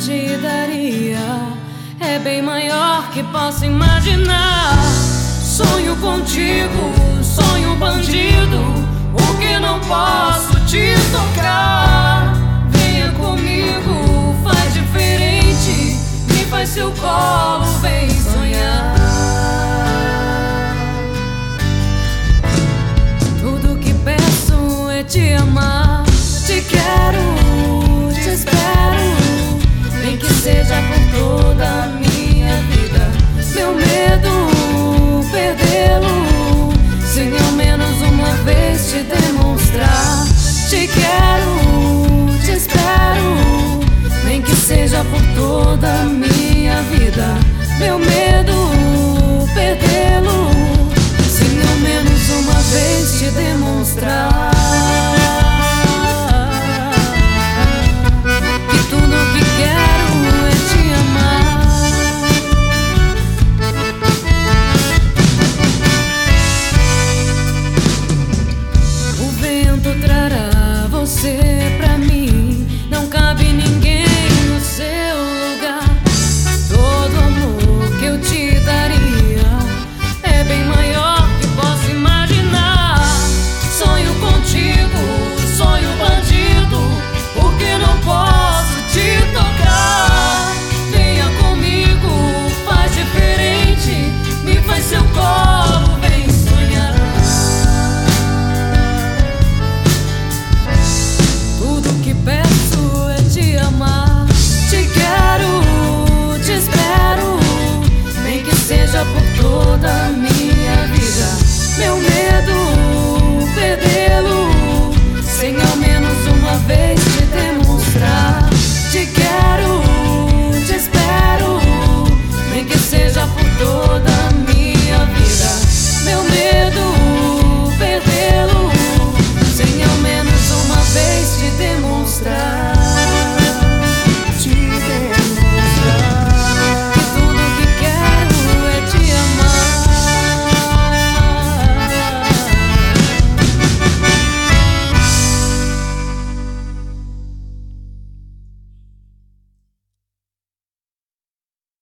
te daria é bem maior que posso imaginar. Sonho contigo, sonho bandido, o que não posso te tocar. Venha comigo, faz diferente, me faz seu colo, vem sonhar. Tudo que peço é te amar, te quero, te espero, nem que seja por toda a minha vida. Meu medo, perdê-lo, sem ao menos uma vez te demonstrar. Te quero, te espero, nem que seja por toda a minha vida. Meu medo, perdê-lo, sem ao menos uma vez te demonstrar.